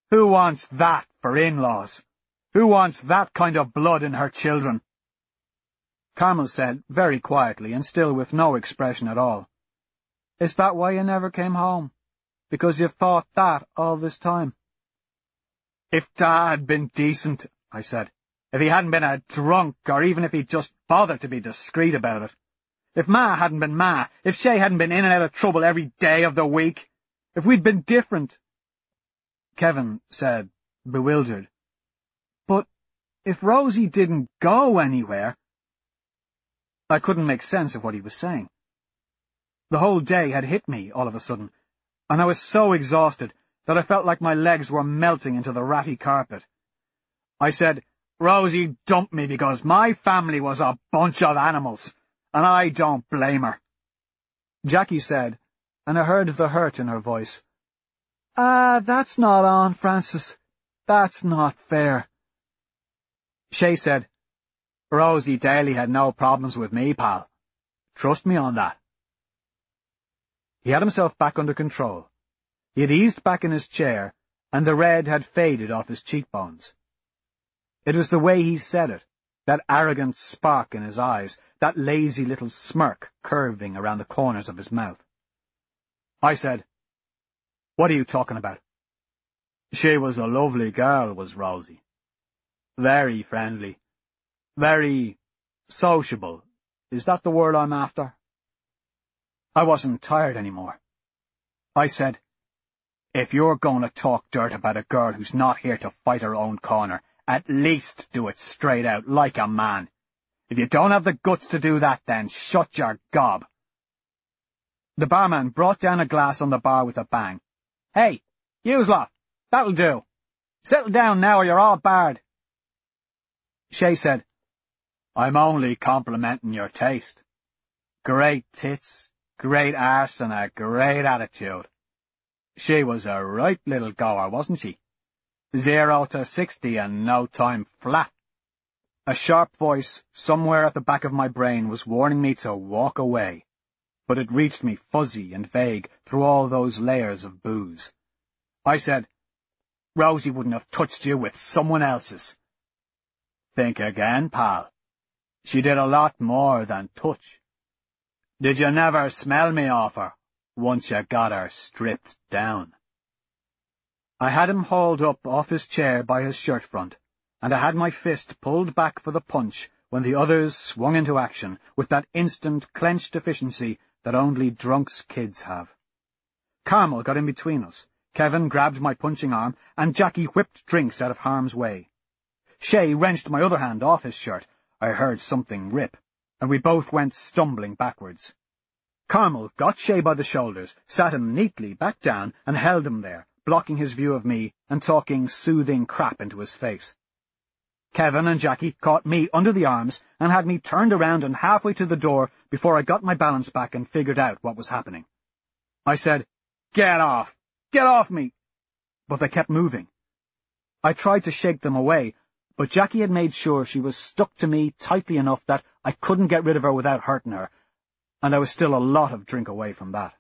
Who wants that for in-laws? Who wants that kind of blood in her children? Carmel said, very quietly and still with no expression at all, "Is that why you never came home? Because you've thought that all this time?" "If Dad had been decent," I said. "If he hadn't been a drunk, or even if he'd just bothered to be discreet about it. If Ma hadn't been Ma, if Shay hadn't been in and out of trouble every day of the week. If we'd been different." Kevin said, bewildered, "But if Rosie didn't go anywhere—" I couldn't make sense of what he was saying. The whole day had hit me all of a sudden, and I was so exhausted that I felt like my legs were melting into the ratty carpet. I said, "Rosie dumped me because my family was a bunch of animals, and I don't blame her." Jackie said, and I heard the hurt in her voice, "That's not on, Francis. That's not fair." Shay said, "Rosie Daly had no problems with me, pal. Trust me on that." He had himself back under control. He had eased back in his chair, and the red had faded off his cheekbones. It was the way he said it, that arrogant spark in his eyes, that lazy little smirk curving around the corners of his mouth. I said, "What are you talking about?" "She was a lovely girl, was Rosie. Very friendly. Very sociable. Is that the word I'm after?" I wasn't tired anymore. I said, "If you're going to talk dirt about a girl who's not here to fight her own corner, at least do it straight out, like a man. If you don't have the guts to do that, then shut your gob." The barman brought down a glass on the bar with a bang. "Hey, yous lot, that'll do. Settle down now or you're all barred." Shay said, "I'm only complimenting your taste. Great tits, great arse, and a great attitude. She was a right little goer, wasn't she? 0 to 60 in no time flat." A sharp voice somewhere at the back of my brain was warning me to walk away, but it reached me fuzzy and vague through all those layers of booze. I said, "Rosie wouldn't have touched you with someone else's." "Think again, pal. She did a lot more than touch. Did you never smell me off her, once you got her stripped down?" I had him hauled up off his chair by his shirt front, and I had my fist pulled back for the punch when the others swung into action with that instant clenched efficiency that only drunks' kids have. Carmel got in between us, Kevin grabbed my punching arm, and Jackie whipped drinks out of harm's way. Shay wrenched my other hand off his shirt. I heard something rip, and we both went stumbling backwards. Carmel got Shay by the shoulders, sat him neatly back down, and held him there, blocking his view of me and talking soothing crap into his face. Kevin and Jackie caught me under the arms and had me turned around and halfway to the door before I got my balance back and figured out what was happening. I said, "Get off! Get off me!" But they kept moving. I tried to shake them away, but Jackie had made sure she was stuck to me tightly enough that I couldn't get rid of her without hurting her, and I was still a lot of drink away from that.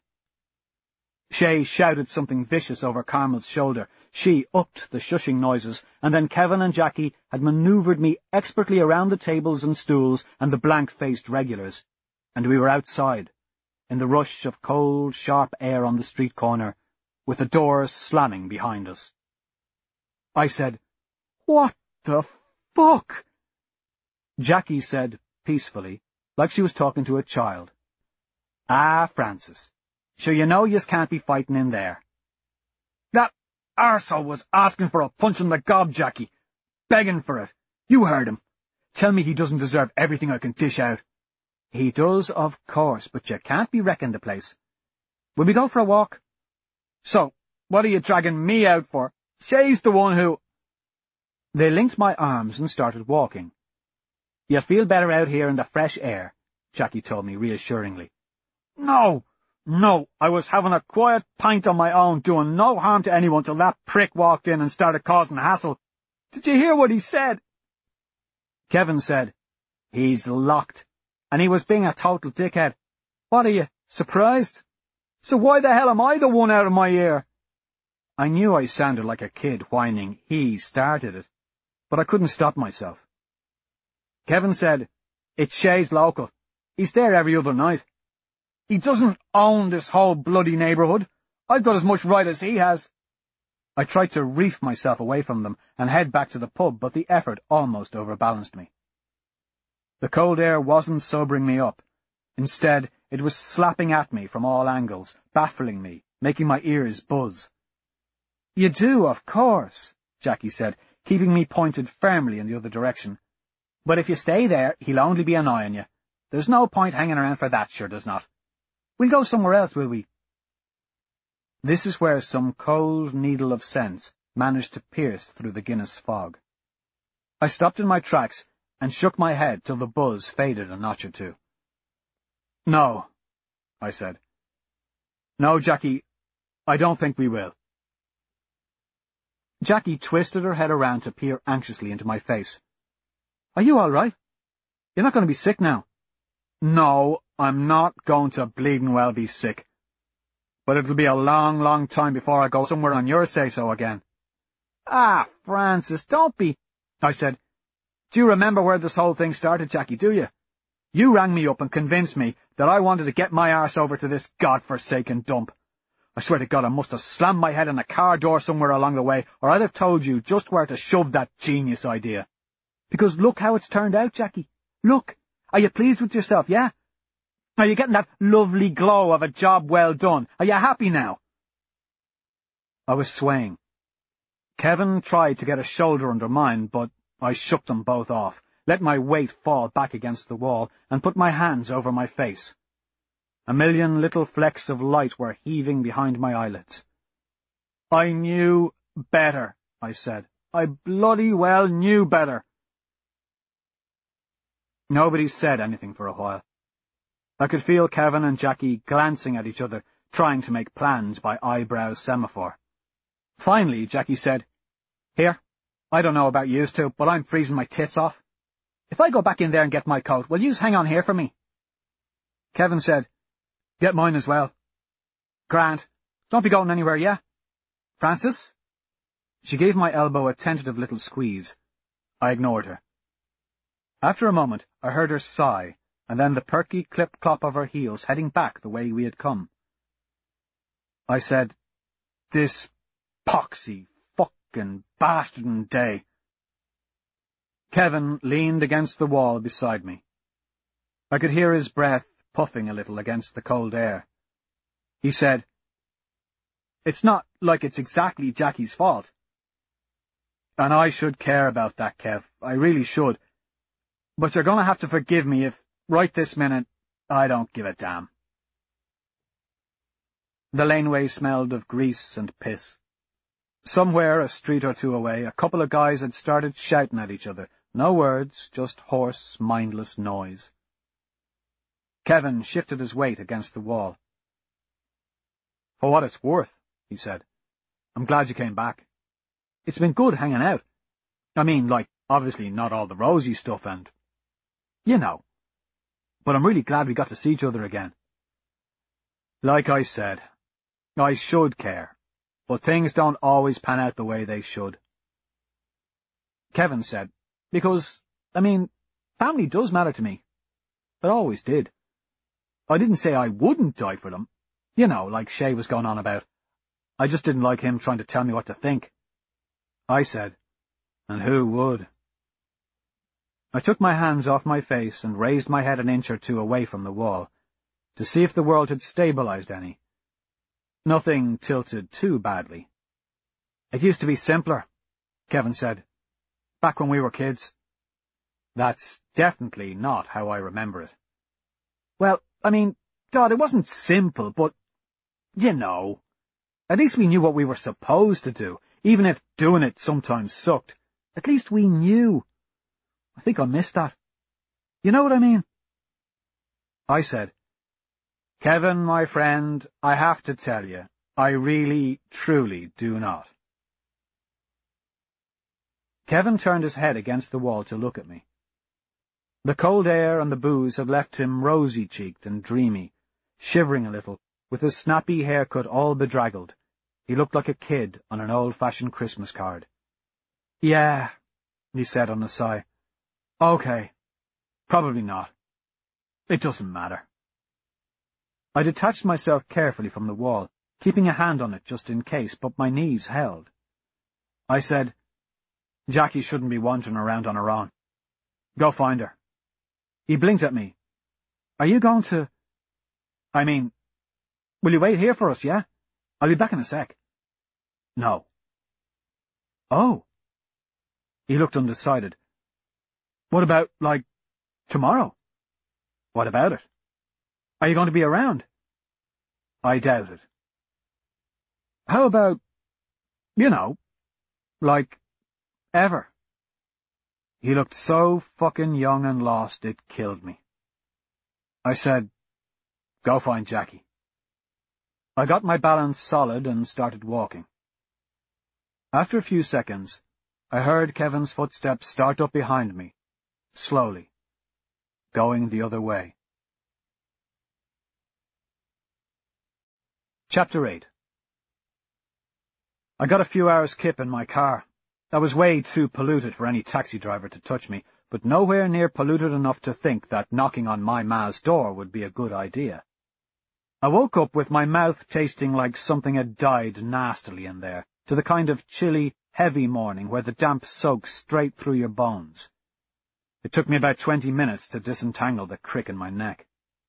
Shay shouted something vicious over Carmel's shoulder. She upped the shushing noises, and then Kevin and Jackie had manoeuvred me expertly around the tables and stools and the blank-faced regulars, and we were outside, in the rush of cold, sharp air on the street corner, with the door slamming behind us. I said, "What the fuck?" Jackie said, peacefully, like she was talking to a child, "Ah, Francis, sure you know yous can't be fighting in there. That arsehole was asking for a punch in the gob, Jackie. Begging for it. You heard him. Tell me he doesn't deserve everything I can dish out." "He does, of course, but you can't be wrecking the place. Will we go for a walk?" "So, what are you dragging me out for? Shay's the one who—" They linked my arms and started walking. "You'll feel better out here in the fresh air," Jackie told me reassuringly. No, I was having a quiet pint on my own, doing no harm to anyone till that prick walked in and started causing a hassle. Did you hear what he said?" Kevin said, "He's locked, and he was being a total dickhead. What are you, surprised? So why the hell am I the one out of my ear?" I knew I sounded like a kid whining he started it, but I couldn't stop myself. Kevin said, "It's Shay's local. He's there every other night." "He doesn't own this whole bloody neighbourhood. I've got as much right as he has." I tried to reef myself away from them and head back to the pub, but the effort almost overbalanced me. The cold air wasn't sobering me up. Instead, it was slapping at me from all angles, baffling me, making my ears buzz. "You do, of course," Jackie said, keeping me pointed firmly in the other direction. "But if you stay there, he'll only be annoying you. There's no point hanging around for that, sure does not. We'll go somewhere else, will we?" This is where some cold needle of sense managed to pierce through the Guinness fog. I stopped in my tracks and shook my head till the buzz faded a notch or two. "No," I said. "No, Jackie, I don't think we will." Jackie twisted her head around to peer anxiously into my face. "Are you all right? You're not going to be sick now?" "No, I'm not going to bleeding well be sick. But it'll be a long, long time before I go somewhere on your say-so again." "Ah, Francis, don't be—" I said. "Do you remember where this whole thing started, Jackie, do you? You rang me up and convinced me that I wanted to get my arse over to this godforsaken dump. I swear to God I must have slammed my head on a car door somewhere along the way, or I'd have told you just where to shove that genius idea. Because look how it's turned out, Jackie. Look. Are you pleased with yourself, yeah? Are you getting that lovely glow of a job well done? Are you happy now?" I was swaying. Kevin tried to get a shoulder under mine, but I shook them both off, let my weight fall back against the wall, and put my hands over my face. A million little flecks of light were heaving behind my eyelids. "I knew better," I said. "I bloody well knew better." Nobody said anything for a while. I could feel Kevin and Jackie glancing at each other, trying to make plans by eyebrow semaphore. Finally, Jackie said, "Here, I don't know about yous two, but I'm freezing my tits off. If I go back in there and get my coat, will yous hang on here for me?" Kevin said, "Get mine as well." "Grant, don't be going anywhere, yeah? Francis?" She gave my elbow a tentative little squeeze. I ignored her. After a moment, I heard her sigh, and then the perky clip-clop of her heels heading back the way we had come. I said, "This poxy fucking bastardin' day." Kevin leaned against the wall beside me. I could hear his breath puffing a little against the cold air. He said, "It's not like it's exactly Jackie's fault. And I should care about that, Kev. I really should. But you're going to have to forgive me if, right this minute, I don't give a damn." The laneway smelled of grease and piss. Somewhere, a street or two away, a couple of guys had started shouting at each other. No words, just hoarse, mindless noise. Kevin shifted his weight against the wall. "For what it's worth," he said, "I'm glad you came back. It's been good hanging out. I mean, like, obviously not all the rosy stuff and, you know. But I'm really glad we got to see each other again." Like I said, I should care, but things don't always pan out the way they should. Kevin said, "Because, I mean, family does matter to me. It always did. I didn't say I wouldn't die for them. You know, like Shay was going on about. I just didn't like him trying to tell me what to think." I said, "And who would?" I took my hands off my face and raised my head an inch or two away from the wall, to see if the world had stabilized any. Nothing tilted too badly. "It used to be simpler," Kevin said, "back when we were kids." That's definitely not how I remember it. "Well, I mean, God, it wasn't simple, but, you know, at least we knew what we were supposed to do, even if doing it sometimes sucked. At least we knew. I think I missed that. You know what I mean?" I said, "Kevin, my friend, I have to tell you, I really, truly do not." Kevin turned his head against the wall to look at me. The cold air and the booze had left him rosy-cheeked and dreamy, shivering a little, with his snappy haircut all bedraggled, He looked like a kid on an old-fashioned Christmas card. "Yeah," he said on a sigh. "Okay. Probably not. It doesn't matter." I detached myself carefully from the wall, keeping a hand on it just in case, but my knees held. I said, "Jackie shouldn't be wandering around on her own. Go find her." He blinked at me. "Are you going to... I mean, will you wait here for us, yeah? I'll be back in a sec." "No." "Oh." He looked undecided. "What about, like, tomorrow?" "What about it? Are you going to be around?" I doubt it. "How about, like, ever?" He looked so fucking young and lost it killed me. I said, "Go find Jackie." I got my balance solid and started walking. After a few seconds, I heard Kevin's footsteps start up behind me, slowly, going the other way. Chapter 8. I got a few hours' kip in my car. I was way too polluted for any taxi driver to touch me, but nowhere near polluted enough to think that knocking on my ma's door would be a good idea. I woke up with my mouth tasting like something had died nastily in there, to the kind of chilly, heavy morning where the damp soaks straight through your bones. It took me about 20 minutes to disentangle the crick in my neck.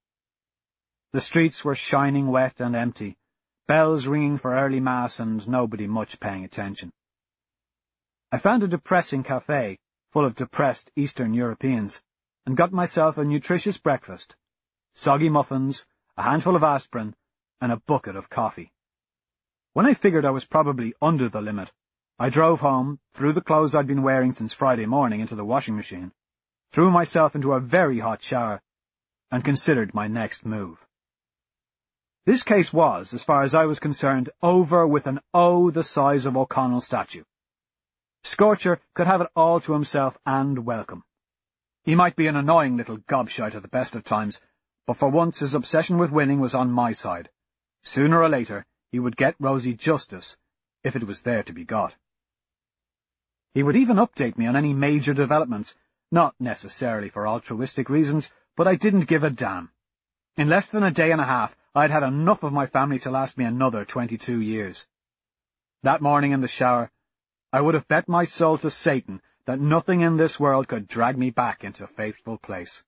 The streets were shining wet and empty, bells ringing for early mass and nobody much paying attention. I found a depressing cafe full of depressed Eastern Europeans and got myself a nutritious breakfast, soggy muffins, a handful of aspirin, and a bucket of coffee. When I figured I was probably under the limit, I drove home, threw the clothes I'd been wearing since Friday morning into the washing machine, threw myself into a very hot shower, and considered my next move. This case was, as far as I was concerned, over with an O the size of O'Connell's statue. Scorcher could have it all to himself and welcome. He might be an annoying little gobshite at the best of times, but for once his obsession with winning was on my side. Sooner or later, he would get Rosie justice, if it was there to be got. He would even update me on any major developments, not necessarily for altruistic reasons, but I didn't give a damn. In less than a day and a half, I'd had enough of my family to last me another 22 years. That morning in the shower, I would have bet my soul to Satan that nothing in this world could drag me back into Faithful Place.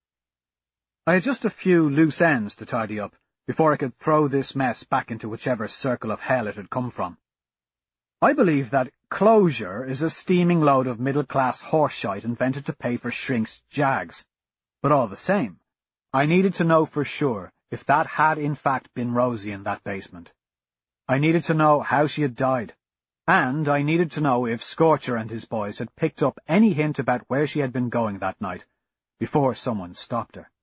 I had just a few loose ends to tidy up before I could throw this mess back into whichever circle of hell it had come from. I believe that closure is a steaming load of middle-class horseshite invented to pay for shrinks' jags. But all the same, I needed to know for sure if that had in fact been Rosie in that basement. I needed to know how she had died. And I needed to know if Scorcher and his boys had picked up any hint about where she had been going that night, before someone stopped her.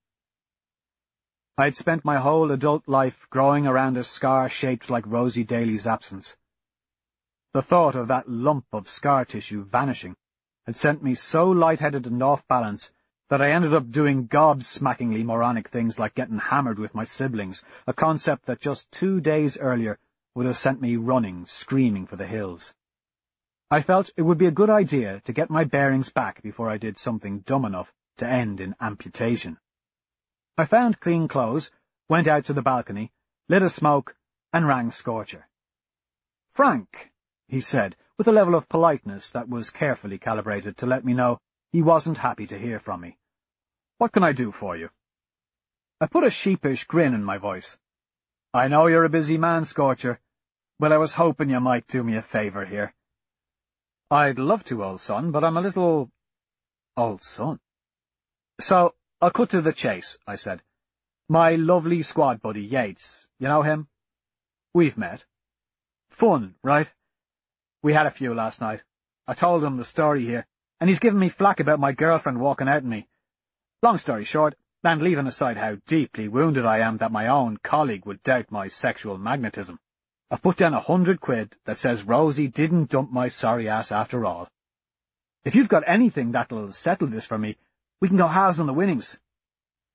I had spent my whole adult life growing around a scar shaped like Rosie Daly's absence. The thought of that lump of scar tissue vanishing had sent me so lightheaded and off balance that I ended up doing gobsmackingly moronic things like getting hammered with my siblings, a concept that just 2 days earlier would have sent me running, screaming for the hills. I felt it would be a good idea to get my bearings back before I did something dumb enough to end in amputation. I found clean clothes, went out to the balcony, lit a smoke, and rang Scorcher. "Frank," he said, with a level of politeness that was carefully calibrated to let me know he wasn't happy to hear from me. "What can I do for you?" I put a sheepish grin in my voice. "I know you're a busy man, Scorcher, but I was hoping you might do me a favour here." "I'd love to, old son, but I'm a little—" "Old son?" "So, I'll cut to the chase," I said. "My lovely squad buddy, Yates, you know him? We've met. Fun, right? We had a few last night. I told him the story here, and he's giving me flack about my girlfriend walking out on me. Long story short, and leaving aside how deeply wounded I am that my own colleague would doubt my sexual magnetism, I've put down 100 quid that says Rosie didn't dump my sorry ass after all. If you've got anything that'll settle this for me, we can go halves on the winnings."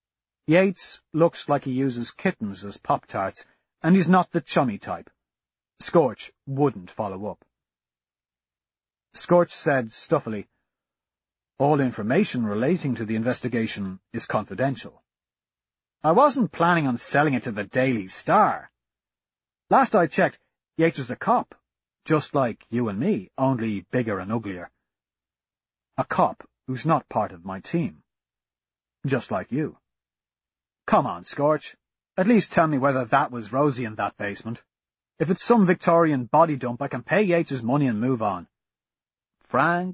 Yates looks like he uses kittens as Pop-Tarts, and he's not the chummy type. Scorch wouldn't follow up. Scorch said stuffily, "All information relating to the investigation is confidential." I wasn't planning on selling it to the Daily Star. Last I checked, Yates was a cop, just like you and me, only bigger and uglier. A cop who's not part of my team. Just like you. Come on, Scorch. At least tell me whether that was Rosie in that basement. If it's some Victorian body dump, I can pay Yates's money and move on. Frank,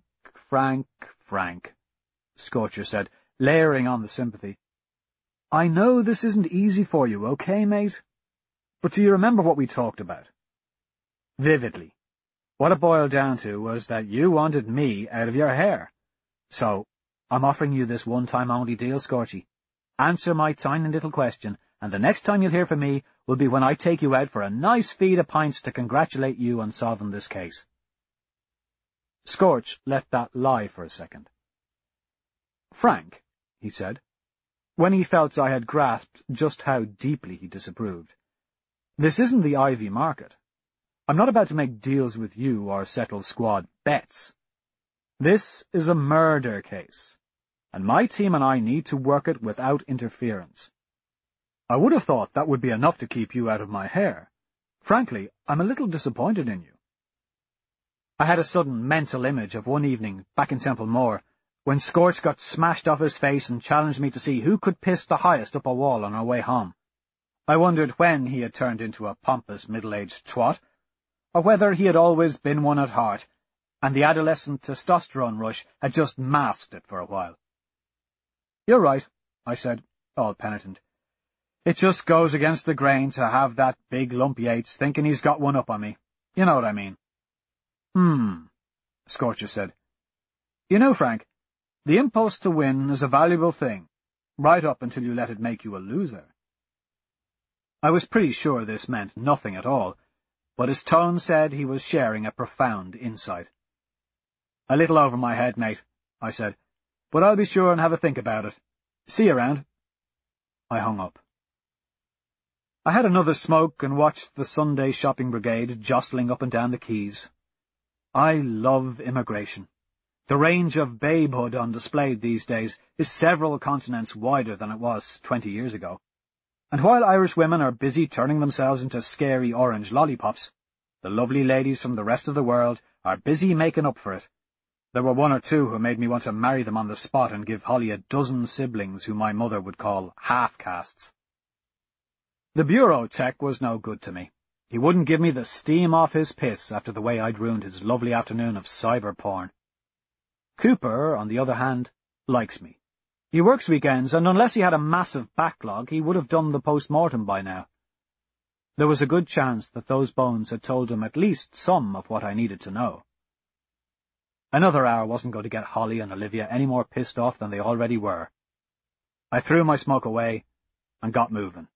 Scorcher said, layering on the sympathy. I know this isn't easy for you, okay, mate? But do you remember what we talked about? Vividly. What it boiled down to was that you wanted me out of your hair. So, I'm offering you this one-time-only deal, Scorchy. Answer my tiny little question, and the next time you'll hear from me will be when I take you out for a nice feed of pints to congratulate you on solving this case. Scorch let that lie for a second. Frank, he said, when he felt I had grasped just how deeply he disapproved. This isn't the Ivy market. I'm not about to make deals with you or settle squad bets. This is a murder case, and my team and I need to work it without interference. I would have thought that would be enough to keep you out of my hair. Frankly, I'm a little disappointed in you. I had a sudden mental image of one evening back in Temple Moor, when Scorch got smashed off his face and challenged me to see who could piss the highest up a wall on our way home. I wondered when he had turned into a pompous middle-aged twat, or whether he had always been one at heart, and the adolescent testosterone rush had just masked it for a while. You're right, I said, all penitent. It just goes against the grain to have that big lump Yates thinking he's got one up on me. You know what I mean. Scorcher said. You know, Frank, the impulse to win is a valuable thing, right up until you let it make you a loser. I was pretty sure this meant nothing at all, but his tone said he was sharing a profound insight. A little over my head, mate, I said, but I'll be sure and have a think about it. See you around. I hung up. I had another smoke and watched the Sunday shopping brigade jostling up and down the quays. I love immigration. The range of babehood on display these days is several continents wider than it was 20 years ago. And while Irish women are busy turning themselves into scary orange lollipops, the lovely ladies from the rest of the world are busy making up for it. There were one or two who made me want to marry them on the spot and give Holly a dozen siblings who my mother would call half-castes. The bureau tech was no good to me. He wouldn't give me the steam off his piss after the way I'd ruined his lovely afternoon of cyber porn. Cooper, on the other hand, likes me. He works weekends, and unless he had a massive backlog, he would have done the post-mortem by now. There was a good chance that those bones had told him at least some of what I needed to know. Another hour wasn't going to get Holly and Olivia any more pissed off than they already were. I threw my smoke away and got moving.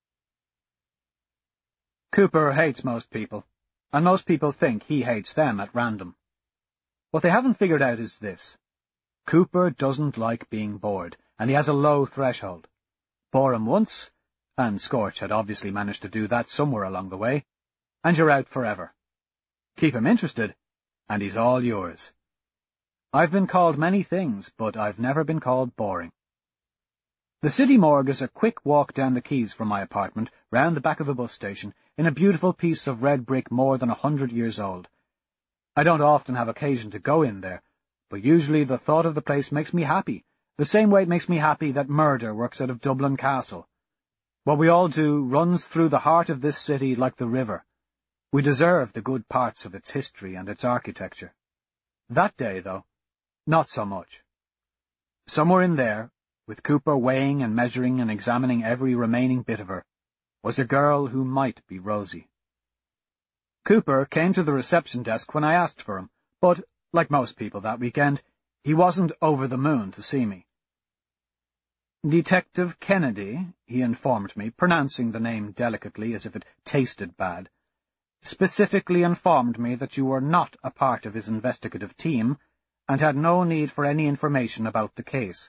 Cooper hates most people, and most people think he hates them at random. What they haven't figured out is this. Cooper doesn't like being bored, and he has a low threshold. Bore him once, and Scorch had obviously managed to do that somewhere along the way, and you're out forever. Keep him interested, and he's all yours. I've been called many things, but I've never been called boring. The city morgue is a quick walk down the quays from my apartment, round the back of a bus station, in a beautiful piece of red brick more than 100 years old. I don't often have occasion to go in there, but usually the thought of the place makes me happy, the same way it makes me happy that murder works out of Dublin Castle. What we all do runs through the heart of this city like the river. We deserve the good parts of its history and its architecture. That day, though, not so much. Somewhere in there, with Cooper weighing and measuring and examining every remaining bit of her, was a girl who might be Rosie. Cooper came to the reception desk when I asked for him, but, like most people that weekend, he wasn't over the moon to see me. Detective Kennedy, he informed me, pronouncing the name delicately as if it tasted bad, specifically informed me that you were not a part of his investigative team and had no need for any information about the case.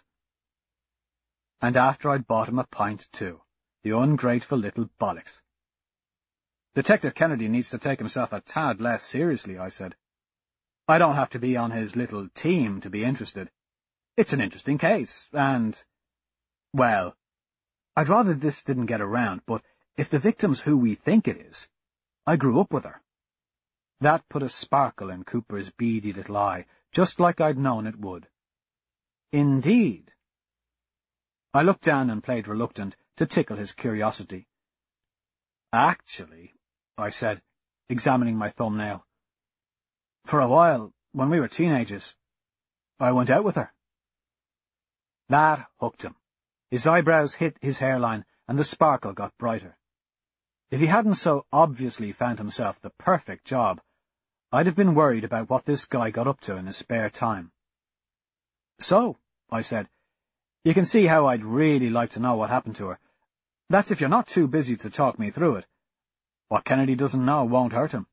And after I'd bought him a pint too, the ungrateful little bollocks. Detective Kennedy needs to take himself a tad less seriously, I said. I don't have to be on his little team to be interested. It's an interesting case, and... well, I'd rather this didn't get around, but if the victim's who we think it is, I grew up with her. That put a sparkle in Cooper's beady little eye, just like I'd known it would. Indeed. I looked down and played reluctant to tickle his curiosity. Actually, I said, examining my thumbnail, for a while, when we were teenagers, I went out with her. That hooked him. His eyebrows hit his hairline, and the sparkle got brighter. If he hadn't so obviously found himself the perfect job, I'd have been worried about what this guy got up to in his spare time. So, I said, you can see how I'd really like to know what happened to her. That's if you're not too busy to talk me through it. What Kennedy doesn't know won't hurt him.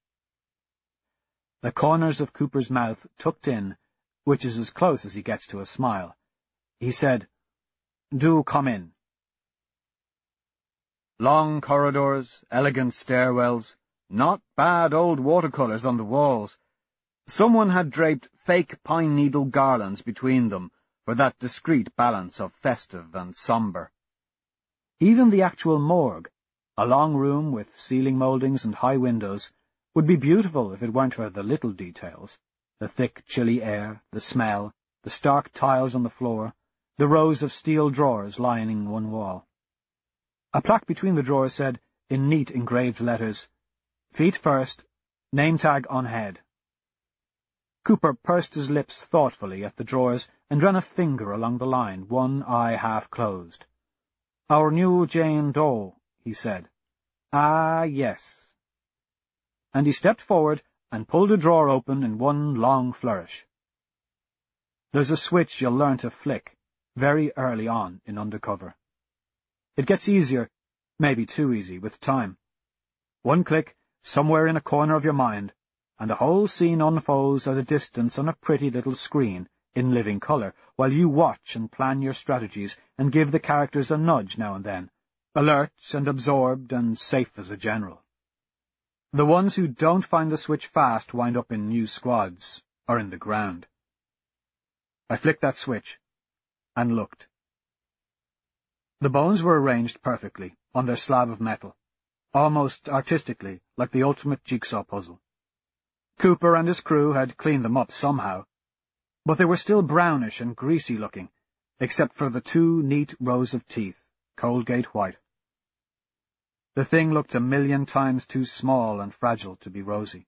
The corners of Cooper's mouth tucked in, which is as close as he gets to a smile. He said, "Do come in." Long corridors, elegant stairwells, not bad old watercolours on the walls. Someone had draped fake pine needle garlands between them for that discreet balance of festive and sombre. Even the actual morgue, a long room with ceiling mouldings and high windows, would be beautiful if it weren't for the little details, the thick, chilly air, the smell, the stark tiles on the floor, the rows of steel drawers lining one wall. A plaque between the drawers said, in neat engraved letters, "Feet first, name tag on head." Cooper pursed his lips thoughtfully at the drawers and ran a finger along the line, one eye half closed. "Our new Jane Doe," he said. "Ah, yes." And he stepped forward and pulled a drawer open in one long flourish. There's a switch you'll learn to flick very early on in Undercover. It gets easier, maybe too easy, with time. One click, somewhere in a corner of your mind, and the whole scene unfolds at a distance on a pretty little screen, in living colour, while you watch and plan your strategies and give the characters a nudge now and then, alert and absorbed and safe as a general. The ones who don't find the switch fast wind up in new squads, or in the ground. I flicked that switch, and looked. The bones were arranged perfectly, on their slab of metal, almost artistically, like the ultimate jigsaw puzzle. Cooper and his crew had cleaned them up somehow, but they were still brownish and greasy-looking, except for the 2 neat rows of teeth, Colgate white. The thing looked 1,000,000 times too small and fragile to be Rosie.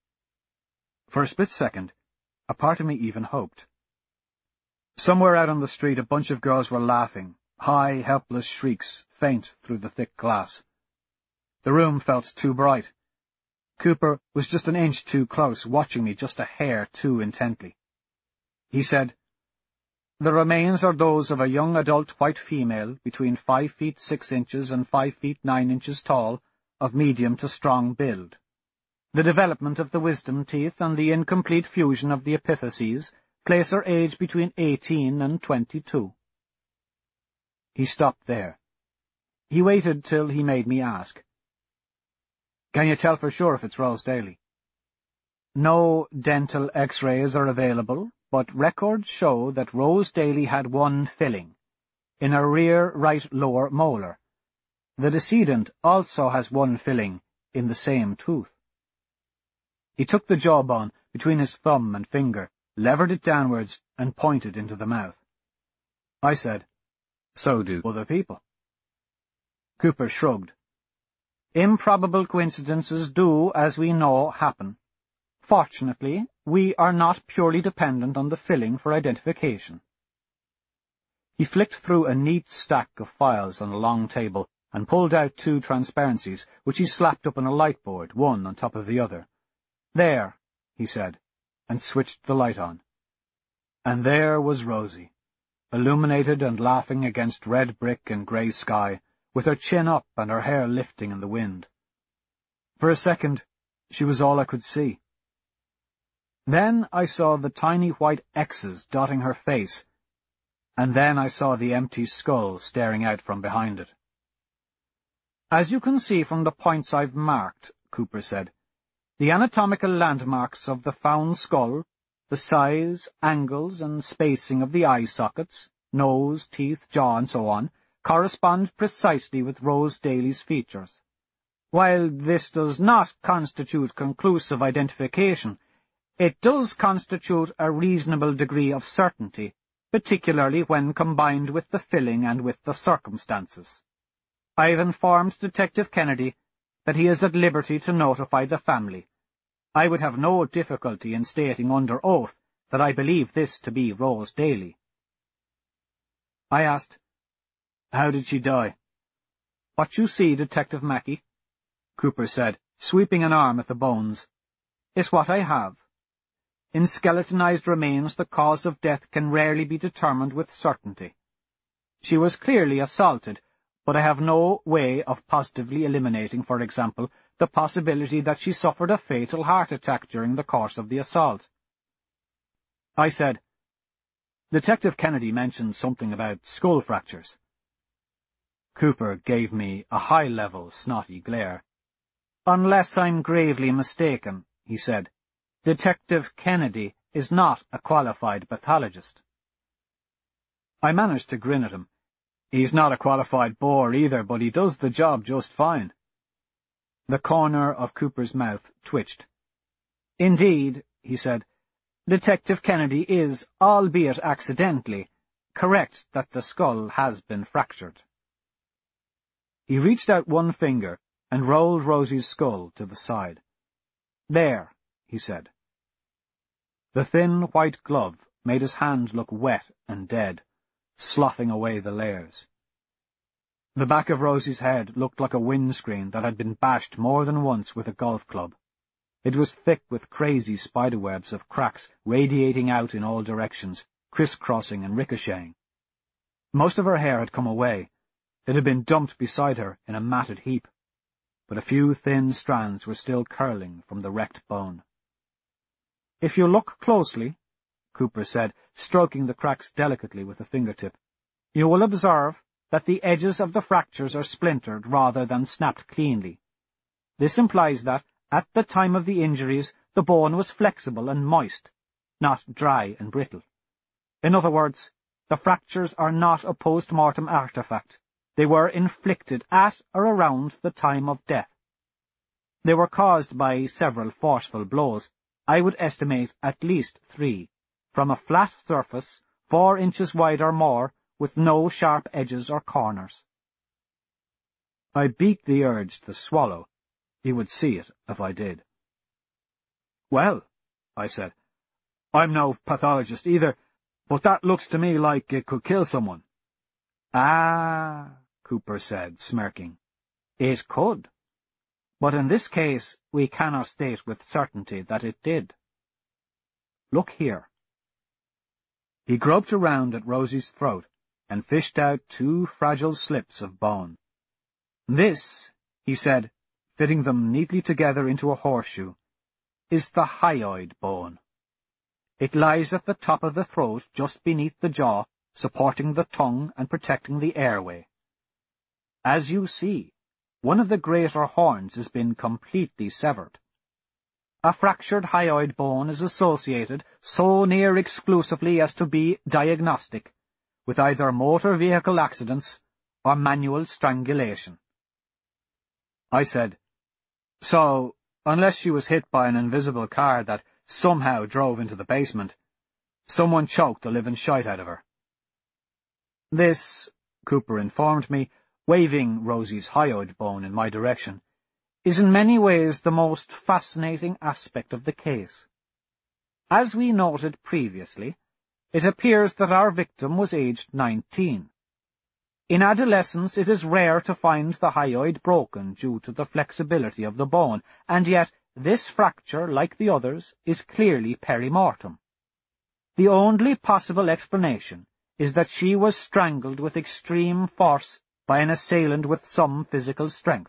For a split second, a part of me even hoped. Somewhere out on the street a bunch of girls were laughing, high, helpless shrieks faint through the thick glass. The room felt too bright. Cooper was just an inch too close, watching me just a hair too intently. He said, "The remains are those of a young adult white female between 5 feet 6 inches and 5 feet 9 inches tall, of medium to strong build. The development of the wisdom teeth and the incomplete fusion of the epiphyses place her age between 18 and 22. He stopped there. He waited till he made me ask, "Can you tell for sure if it's Rose Daly?" "No dental X-rays are available, but records show that Rose Daly had 1 filling, in her rear right lower molar. The decedent also has 1 filling in the same tooth." He took the jawbone between his thumb and finger, levered it downwards, and pointed into the mouth. I said, "So do other people." Cooper shrugged. "Improbable coincidences do, as we know, happen. Fortunately, we are not purely dependent on the filling for identification." He flicked through a neat stack of files on a long table and pulled out 2 transparencies, which he slapped up on a light board, one on top of the other. "There," he said, and switched the light on. And there was Rosie, illuminated and laughing against red brick and grey sky, with her chin up and her hair lifting in the wind. For a second, she was all I could see. Then I saw the tiny white X's dotting her face, and then I saw the empty skull staring out from behind it. As you can see from the points I've marked, Cooper said, the anatomical landmarks of the found skull, the size, angles, and spacing of the eye sockets, nose, teeth, jaw, and so on, correspond precisely with Rose Daly's features. While this does not constitute conclusive identification, it does constitute a reasonable degree of certainty, particularly when combined with the filling and with the circumstances. I have informed Detective Kennedy that he is at liberty to notify the family. I would have no difficulty in stating under oath that I believe this to be Rose Daly. I asked, "How did she die?" "What you see, Detective Mackey," Cooper said, sweeping an arm at the bones, "is what I have. In skeletonized remains, the cause of death can rarely be determined with certainty. She was clearly assaulted, but I have no way of positively eliminating, for example, the possibility that she suffered a fatal heart attack during the course of the assault." I said, "Detective Kennedy mentioned something about skull fractures." Cooper gave me a high-level, snotty glare. "Unless I'm gravely mistaken," he said, "Detective Kennedy is not a qualified pathologist." I managed to grin at him. "He's not a qualified bore either, but he does the job just fine." The corner of Cooper's mouth twitched. "Indeed," he said, "Detective Kennedy is, albeit accidentally, correct that the skull has been fractured." He reached out one finger and rolled Rosie's skull to the side. "There," he said. The thin white glove made his hand look wet and dead, sloughing away the layers. The back of Rosie's head looked like a windscreen that had been bashed more than once with a golf club. It was thick with crazy spiderwebs of cracks radiating out in all directions, crisscrossing and ricocheting. Most of her hair had come away. It had been dumped beside her in a matted heap, but a few thin strands were still curling from the wrecked bone. "If you look closely," Cooper said, stroking the cracks delicately with a fingertip, "you will observe that the edges of the fractures are splintered rather than snapped cleanly. This implies that, at the time of the injuries, the bone was flexible and moist, not dry and brittle. In other words, the fractures are not a post-mortem artifact. They were inflicted at or around the time of death. They were caused by several forceful blows, I would estimate at least 3, from a flat surface, 4 inches wide or more, with no sharp edges or corners." I beat the urge to swallow. He would see it if I did. "Well," I said, "I'm no pathologist either, but that looks to me like it could kill someone." "Ah," Cooper said, smirking, "it could. But in this case we cannot state with certainty that it did. Look here." He groped around at Rosie's throat and fished out 2 fragile slips of bone. "This," he said, fitting them neatly together into a horseshoe, "is the hyoid bone. It lies at the top of the throat, just beneath the jaw, supporting the tongue and protecting the airway. As you see, one of the greater horns has been completely severed. A fractured hyoid bone is associated, so near exclusively as to be diagnostic, with either motor vehicle accidents or manual strangulation." I said, "So, unless she was hit by an invisible car that somehow drove into the basement, someone choked the living shite out of her." "This," Cooper informed me, waving Rosie's hyoid bone in my direction, "is in many ways the most fascinating aspect of the case. As we noted previously, it appears that our victim was aged 19. In adolescence it is rare to find the hyoid broken due to the flexibility of the bone, and yet this fracture, like the others, is clearly perimortem. The only possible explanation is that she was strangled with extreme force by an assailant with some physical strength."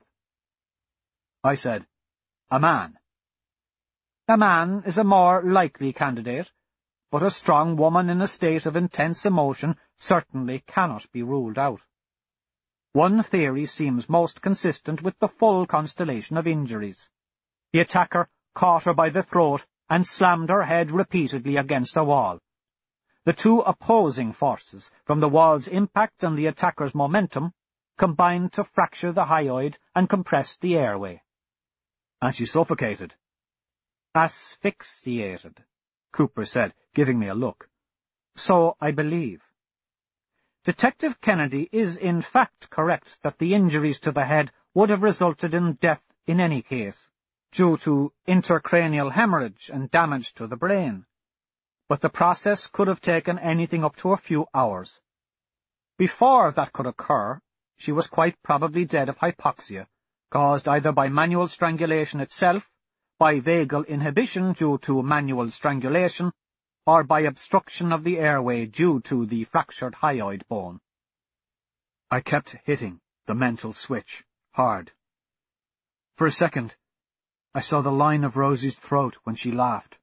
I said, "A man." "A man is a more likely candidate, but a strong woman in a state of intense emotion certainly cannot be ruled out. One theory seems most consistent with the full constellation of injuries. The attacker caught her by the throat and slammed her head repeatedly against a wall. The two opposing forces, from the wall's impact and the attacker's momentum, combined to fracture the hyoid and compress the airway. And she suffocated. Asphyxiated, Cooper said, giving me a look. So I believe. Detective Kennedy is in fact correct that the injuries to the head would have resulted in death in any case, due to intracranial hemorrhage and damage to the brain. But the process could have taken anything up to a few hours. Before that could occur, she was quite probably dead of hypoxia, caused either by manual strangulation itself, by vagal inhibition due to manual strangulation, or by obstruction of the airway due to the fractured hyoid bone. I kept hitting the mental switch, hard. For a second, I saw the line of Rosie's throat when she laughed.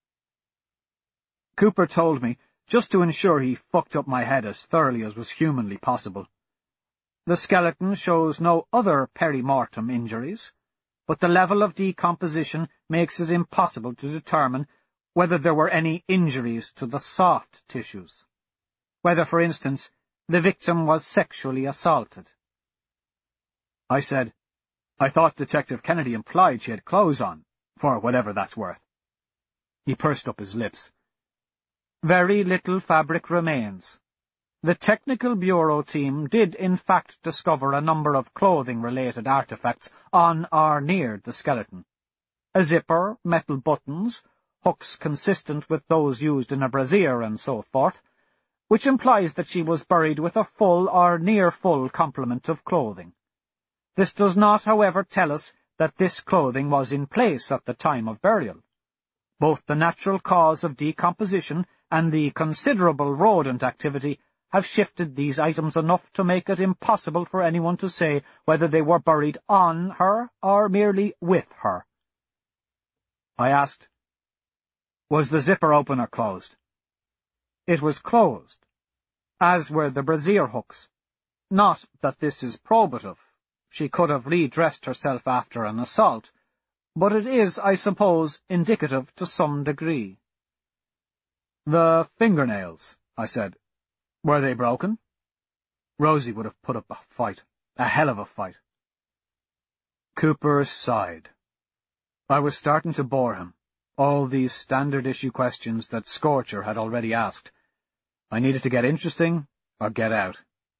Cooper told me, just to ensure he fucked up my head as thoroughly as was humanly possible. The skeleton shows no other perimortem injuries, but the level of decomposition makes it impossible to determine whether there were any injuries to the soft tissues, whether, for instance, the victim was sexually assaulted. I said, I thought Detective Kennedy implied she had clothes on, for whatever that's worth. He pursed up his lips. Very little fabric remains. The Technical Bureau team did in fact discover a number of clothing-related artifacts on or near the skeleton. A zipper, metal buttons, hooks consistent with those used in a brassiere and so forth, which implies that she was buried with a full or near-full complement of clothing. This does not, however, tell us that this clothing was in place at the time of burial. Both the natural cause of decomposition and the considerable rodent activity have shifted these items enough to make it impossible for anyone to say whether they were buried on her or merely with her. I asked, was the zipper open or closed? It was closed, as were the brassiere hooks. Not that this is probative. She could have redressed herself after an assault, but it is, I suppose, indicative to some degree. The fingernails, I said. Were they broken? Rosie would have put up a fight, a hell of a fight. Cooper sighed. I was starting to bore him, all these standard-issue questions that Scorcher had already asked. I needed to get interesting or get out.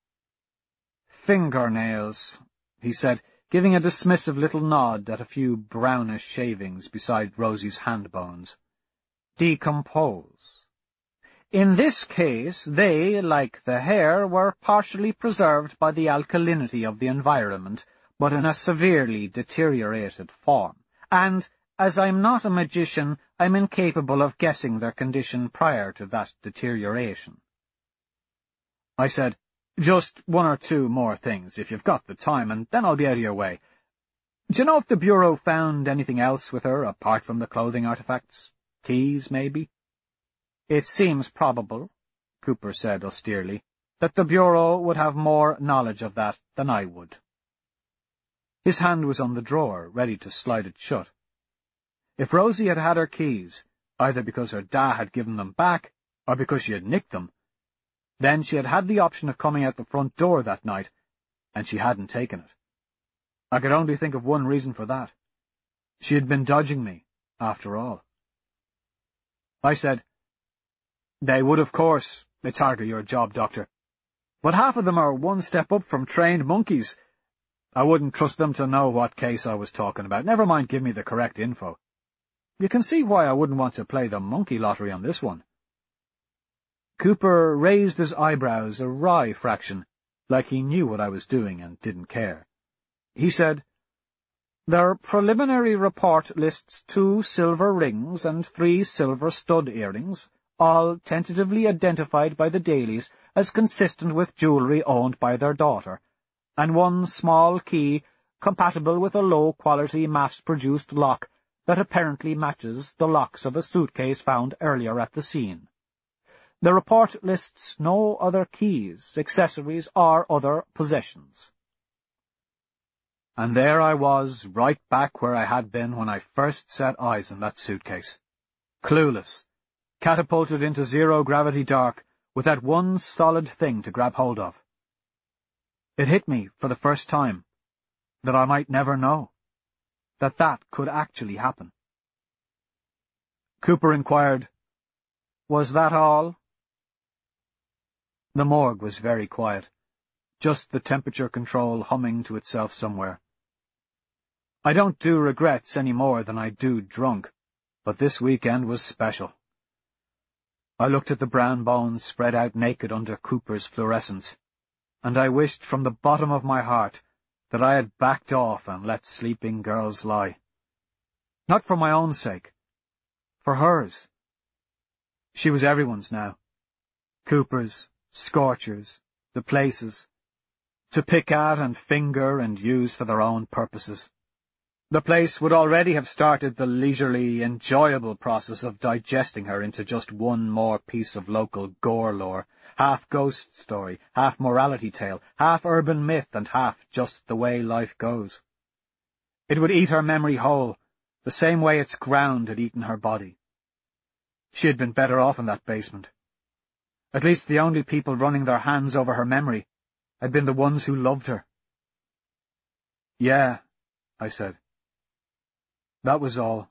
Fingernails, he said, giving a dismissive little nod at a few brownish shavings beside Rosie's hand bones. Decompose. In this case, they, like the hair, were partially preserved by the alkalinity of the environment, but in a severely deteriorated form, and, as I'm not a magician, I'm incapable of guessing their condition prior to that deterioration. I said, just one or two more things, if you've got the time, and then I'll be out of your way. Do you know if the Bureau found anything else with her, apart from the clothing artifacts? Keys, maybe? It seems probable, Cooper said austerely, that the Bureau would have more knowledge of that than I would. His hand was on the drawer, ready to slide it shut. If Rosie had had her keys, either because her da had given them back, or because she had nicked them, then she had had the option of coming out the front door that night, and she hadn't taken it. I could only think of one reason for that. She had been dodging me, after all. I said, They would, of course. It's hardly your job, Doctor. But half of them are one step up from trained monkeys. I wouldn't trust them to know what case I was talking about. Never mind give me the correct info. You can see why I wouldn't want to play the monkey lottery on this one. Cooper raised his eyebrows a wry fraction, like he knew what I was doing and didn't care. He said, Their preliminary report lists 2 silver rings and 3 silver stud earrings, all tentatively identified by the dailies as consistent with jewellery owned by their daughter, and 1 small key compatible with a low-quality mass-produced lock that apparently matches the locks of a suitcase found earlier at the scene. The report lists no other keys, accessories, or other possessions. And there I was, right back where I had been when I first set eyes on that suitcase. Clueless, catapulted into zero-gravity dark, with that one solid thing to grab hold of. It hit me, for the first time, that I might never know, that could actually happen. Cooper inquired, "Was that all?" The morgue was very quiet, just the temperature control humming to itself somewhere. I don't do regrets any more than I do drunk, but this weekend was special. I looked at the brown bones spread out naked under Cooper's fluorescence, and I wished from the bottom of my heart that I had backed off and let sleeping girls lie. Not for my own sake, for hers. She was everyone's now. Cooper's, Scorcher's, the place's, to pick at and finger and use for their own purposes. The place would already have started the leisurely, enjoyable process of digesting her into just one more piece of local gore lore, half ghost story, half morality tale, half urban myth, and half just the way life goes. It would eat her memory whole, the same way its ground had eaten her body. She had been better off in that basement. At least the only people running their hands over her memory had been the ones who loved her. "Yeah," I said. That was all.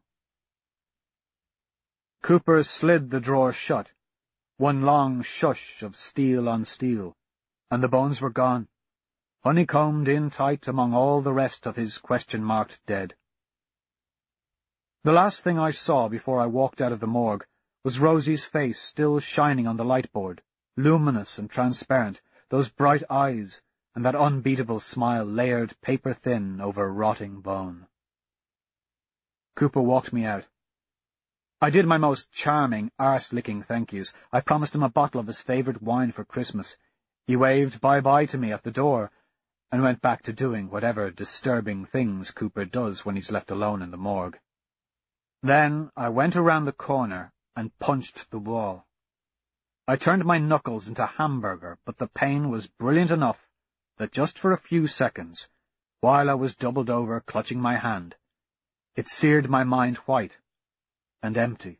Cooper slid the drawer shut, one long shush of steel on steel, and the bones were gone, honeycombed in tight among all the rest of his question-marked dead. The last thing I saw before I walked out of the morgue was Rosie's face still shining on the lightboard, luminous and transparent, those bright eyes, and that unbeatable smile layered paper-thin over rotting bone. Cooper walked me out. I did my most charming, arse-licking thank-yous. I promised him a bottle of his favourite wine for Christmas. He waved bye-bye to me at the door, and went back to doing whatever disturbing things Cooper does when he's left alone in the morgue. Then I went around the corner and punched the wall. I turned my knuckles into hamburger, but the pain was brilliant enough that just for a few seconds, while I was doubled over clutching my hand, it seared my mind white and empty.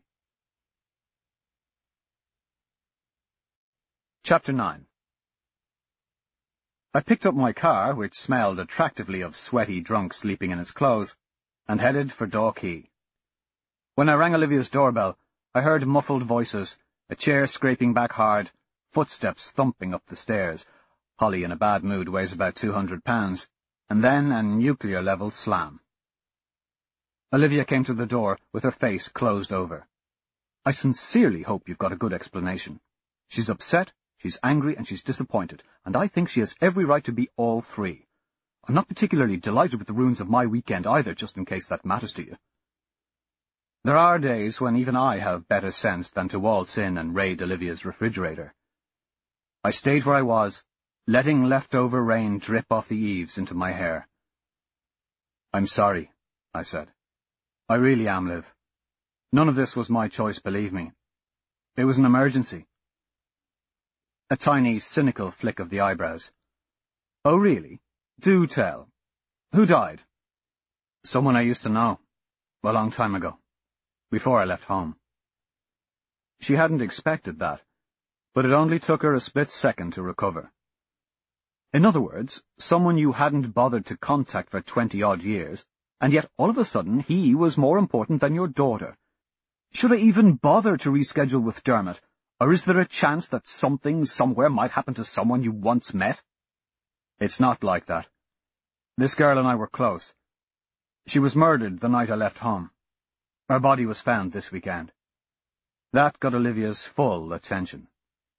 Chapter 9. I picked up my car, which smelled attractively of sweaty drunk sleeping in his clothes, and headed for Dalkey. When I rang Olivia's doorbell, I heard muffled voices, a chair scraping back hard, footsteps thumping up the stairs. Holly, in a bad mood, weighs about 200 pounds, and then a nuclear-level slam. Olivia came to the door with her face closed over. "I sincerely hope you've got a good explanation. She's upset, she's angry, and she's disappointed, and I think she has every right to be all three. I'm not particularly delighted with the ruins of my weekend either, just in case that matters to you." There are days when even I have better sense than to waltz in and raid Olivia's refrigerator. I stayed where I was, letting leftover rain drip off the eaves into my hair. "I'm sorry," I said. "I really am, Liv. None of this was my choice, believe me. It was an emergency." A tiny, cynical flick of the eyebrows. "Oh, really? Do tell. Who died?" "Someone I used to know. A long time ago. Before I left home." She hadn't expected that, but it only took her a split second to recover. "In other words, someone you hadn't bothered to contact for 20-odd years, and yet all of a sudden he was more important than your daughter. Should I even bother to reschedule with Dermot, or is there a chance that something somewhere might happen to someone you once met?" "It's not like that. This girl and I were close. She was murdered the night I left home. Her body was found this weekend." That got Olivia's full attention.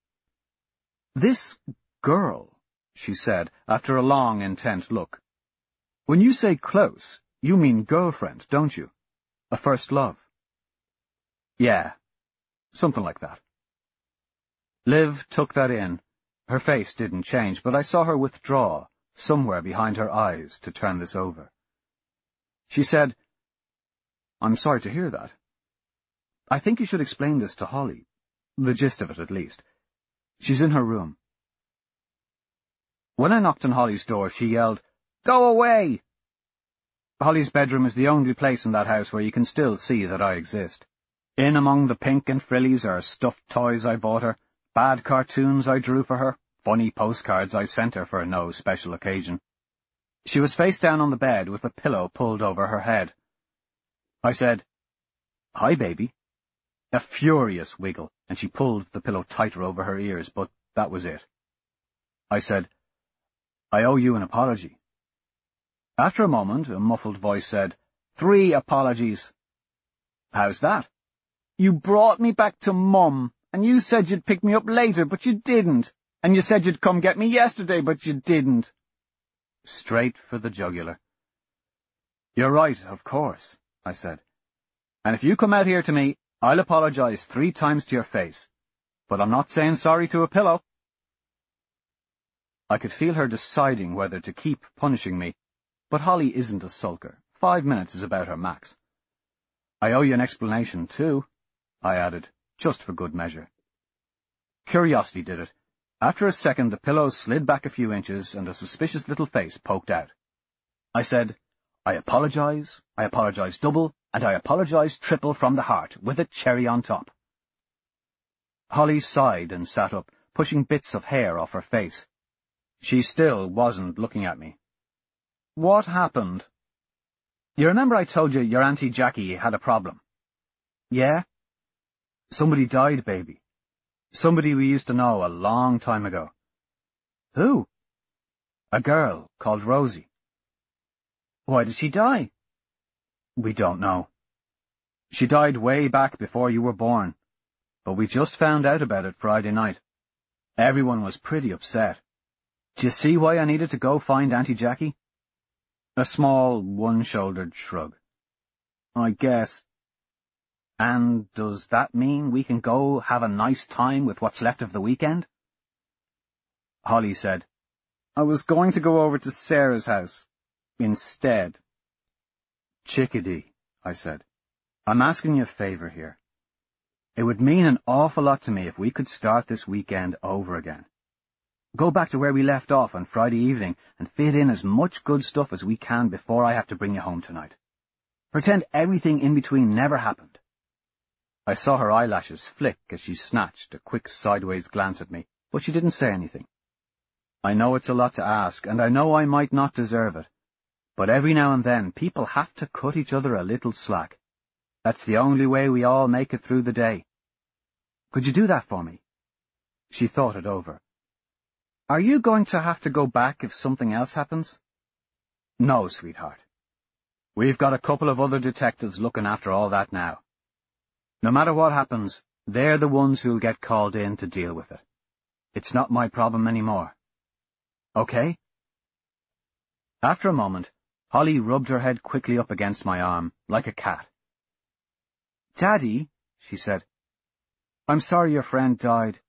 "This girl," she said, after a long, intent look. "When you say close, you mean girlfriend, don't you? A first love?" "Yeah, something like that." Liv took that in. Her face didn't change, but I saw her withdraw, somewhere behind her eyes, to turn this over. She said, "I'm sorry to hear that. I think you should explain this to Holly. The gist of it, at least. She's in her room." When I knocked on Holly's door, she yelled, "Go away!" Holly's bedroom is the only place in that house where you can still see that I exist. In among the pink and frillies are stuffed toys I bought her, bad cartoons I drew for her, funny postcards I sent her for no special occasion. She was face down on the bed with a pillow pulled over her head. I said, "Hi, baby." A furious wiggle, and she pulled the pillow tighter over her ears, but that was it. I said, "I owe you an apology." After a moment, a muffled voice said, "3 apologies." "How's that?" "You brought me back to Mum, and you said you'd pick me up later, but you didn't. And you said you'd come get me yesterday, but you didn't." Straight for the jugular. "You're right, of course," I said. "And if you come out here to me, I'll apologize 3 times to your face. But I'm not saying sorry to a pillow." I could feel her deciding whether to keep punishing me, but Holly isn't a sulker. 5 minutes is about her max. "I owe you an explanation, too," I added, just for good measure. Curiosity did it. After a second, the pillow slid back a few inches, and a suspicious little face poked out. I said, I apologize double, and I apologize triple from the heart, with a cherry on top." Holly sighed and sat up, pushing bits of hair off her face. She still wasn't looking at me. "What happened?" "You remember I told you your Auntie Jackie had a problem?" "Yeah?" "Somebody died, baby. Somebody we used to know a long time ago." "Who?" "A girl called Rosie." "Why did she die?" "We don't know. She died way back before you were born, but we just found out about it Friday night. Everyone was pretty upset. Do you see why I needed to go find Auntie Jackie?" A small, one-shouldered shrug. "I guess." "And does that mean we can go have a nice time with what's left of the weekend?" Holly said, "I was going to go over to Sarah's house instead." "Chickadee," I said, "I'm asking you a favor here. It would mean an awful lot to me if we could start this weekend over again. Go back to where we left off on Friday evening and fit in as much good stuff as we can before I have to bring you home tonight. Pretend everything in between never happened." I saw her eyelashes flick as she snatched a quick sideways glance at me, but she didn't say anything. I know it's a lot to ask, and I know I might not deserve it, but every now and then people have to cut each other a little slack. That's the only way we all make it through the day. Could you do that for me?" She thought it over. "Are you going to have to go back if something else happens?" "No, sweetheart. We've got a couple of other detectives looking after all that now. No matter what happens, they're the ones who'll get called in to deal with it. It's not my problem anymore. Okay?" After a moment, Holly rubbed her head quickly up against my arm, like a cat. "Daddy," she said, "I'm sorry your friend died."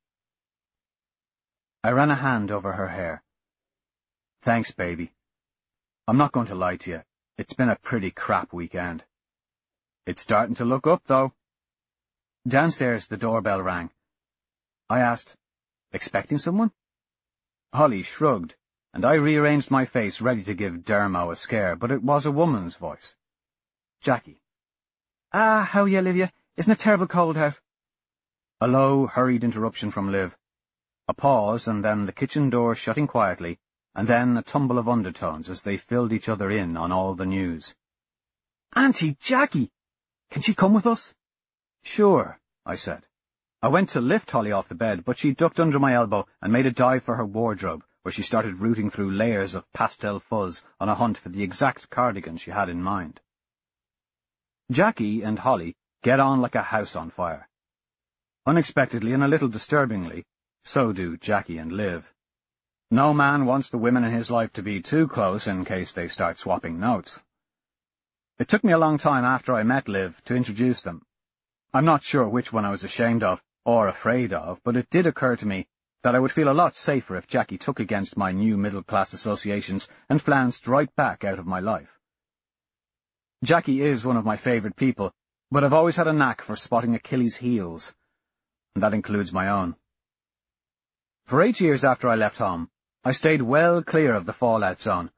I ran a hand over her hair. "Thanks, baby. I'm not going to lie to you. It's been a pretty crap weekend. It's starting to look up, though." Downstairs, the doorbell rang. I asked, "Expecting someone?" Holly shrugged, and I rearranged my face ready to give Dermo a scare, but it was a woman's voice. "Jackie." How are you, Olivia? Isn't it terrible cold out?" A low, hurried interruption from Liv. A pause, and then the kitchen door shutting quietly, and then a tumble of undertones as they filled each other in on all the news. "Auntie Jackie! Can she come with us?" "Sure," I said. I went to lift Holly off the bed, but she ducked under my elbow and made a dive for her wardrobe, where she started rooting through layers of pastel fuzz on a hunt for the exact cardigan she had in mind. Jackie and Holly get on like a house on fire. Unexpectedly and a little disturbingly, so do Jackie and Liv. No man wants the women in his life to be too close in case they start swapping notes. It took me a long time after I met Liv to introduce them. I'm not sure which one I was ashamed of or afraid of, but it did occur to me that I would feel a lot safer if Jackie took against my new middle-class associations and flounced right back out of my life. Jackie is one of my favourite people, but I've always had a knack for spotting Achilles' heels, and that includes my own. For 8 years after I left home, I stayed well clear of the fallout zone,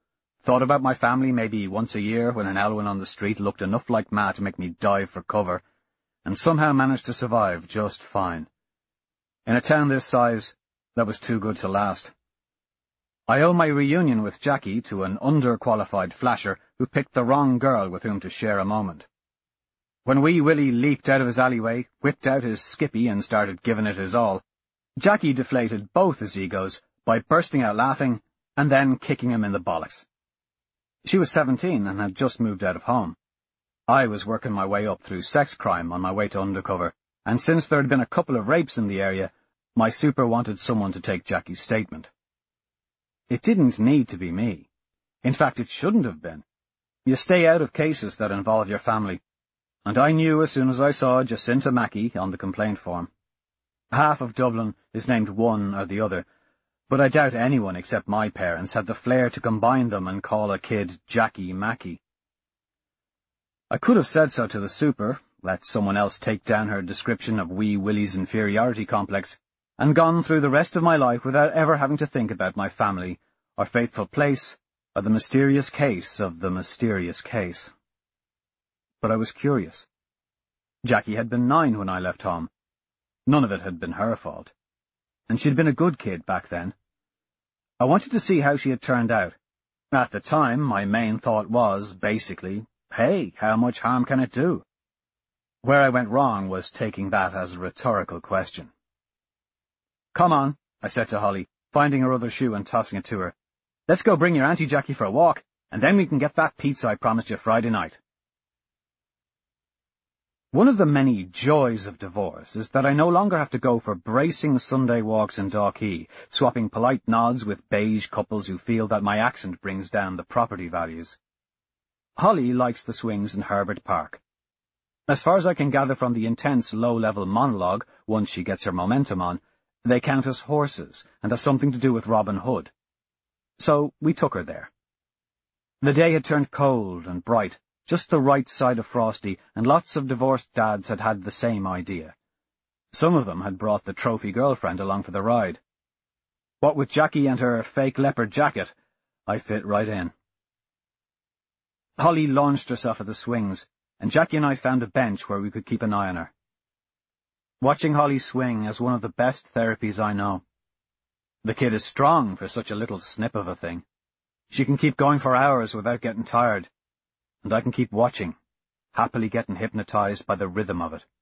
Thought about my family maybe once a year when an Elwyn on the street looked enough like Ma to make me dive for cover, and somehow managed to survive just fine. In a town this size, that was too good to last. I owe my reunion with Jackie to an underqualified flasher who picked the wrong girl with whom to share a moment. When Wee Willie leaped out of his alleyway, whipped out his skippy and started giving it his all, Jackie deflated both his egos by bursting out laughing and then kicking him in the bollocks. She was 17 and had just moved out of home. I was working my way up through sex crime on my way to undercover, and since there had been a couple of rapes in the area, my super wanted someone to take Jackie's statement. It didn't need to be me. In fact, it shouldn't have been. You stay out of cases that involve your family, and I knew as soon as I saw Jacinta Mackey on the complaint form. Half of Dublin is named one or the other, but I doubt anyone except my parents had the flair to combine them and call a kid Jackie Mackey. I could have said so to the super, let someone else take down her description of Wee Willie's inferiority complex, and gone through the rest of my life without ever having to think about my family, or faithful place, or the mysterious case of the mysterious case. But I was curious. Jackie had been 9 when I left home. None of it had been her fault. And she'd been a good kid back then. I wanted to see how she had turned out. At the time, my main thought was, basically, hey, how much harm can it do? Where I went wrong was taking that as a rhetorical question. Come on, I said to Holly, finding her other shoe and tossing it to her. Let's go bring your Auntie Jackie for a walk, and then we can get that pizza I promised you Friday night. One of the many joys of divorce is that I no longer have to go for bracing Sunday walks in Dalkey, swapping polite nods with beige couples who feel that my accent brings down the property values. Holly likes the swings in Herbert Park. As far as I can gather from the intense low-level monologue, once she gets her momentum on, they count as horses and have something to do with Robin Hood. So we took her there. The day had turned cold and bright, just the right side of frosty, and lots of divorced dads had had the same idea. Some of them had brought the trophy girlfriend along for the ride. What with Jackie and her fake leopard jacket, I fit right in. Holly launched herself at the swings, and Jackie and I found a bench where we could keep an eye on her. Watching Holly swing is one of the best therapies I know. The kid is strong for such a little snip of a thing. She can keep going for hours without getting tired, and I can keep watching, happily getting hypnotized by the rhythm of it.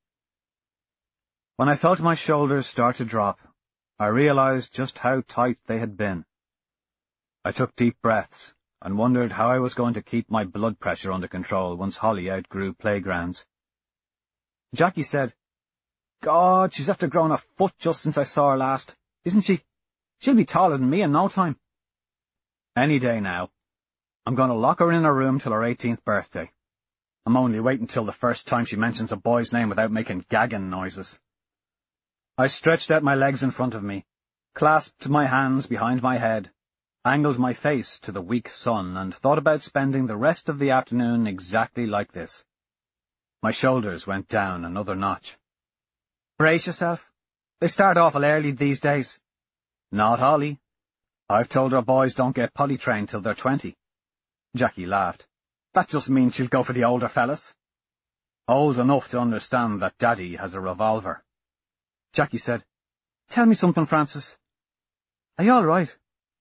When I felt my shoulders start to drop, I realized just how tight they had been. I took deep breaths and wondered how I was going to keep my blood pressure under control once Holly outgrew playgrounds. Jackie said, God, she's after grown a foot just since I saw her last, isn't she? She'll be taller than me in no time. Any day now. I'm going to lock her in her room till her 18th birthday. I'm only waiting till the first time she mentions a boy's name without making gagging noises. I stretched out my legs in front of me, clasped my hands behind my head, angled my face to the weak sun, and thought about spending the rest of the afternoon exactly like this. My shoulders went down another notch. Brace yourself. They start awful early these days. Not Holly. I've told her boys don't get potty trained till they're 20. Jackie laughed. That just means she'll go for the older fellas. Old enough to understand that Daddy has a revolver. Jackie said, Tell me something, Francis. Are you all right?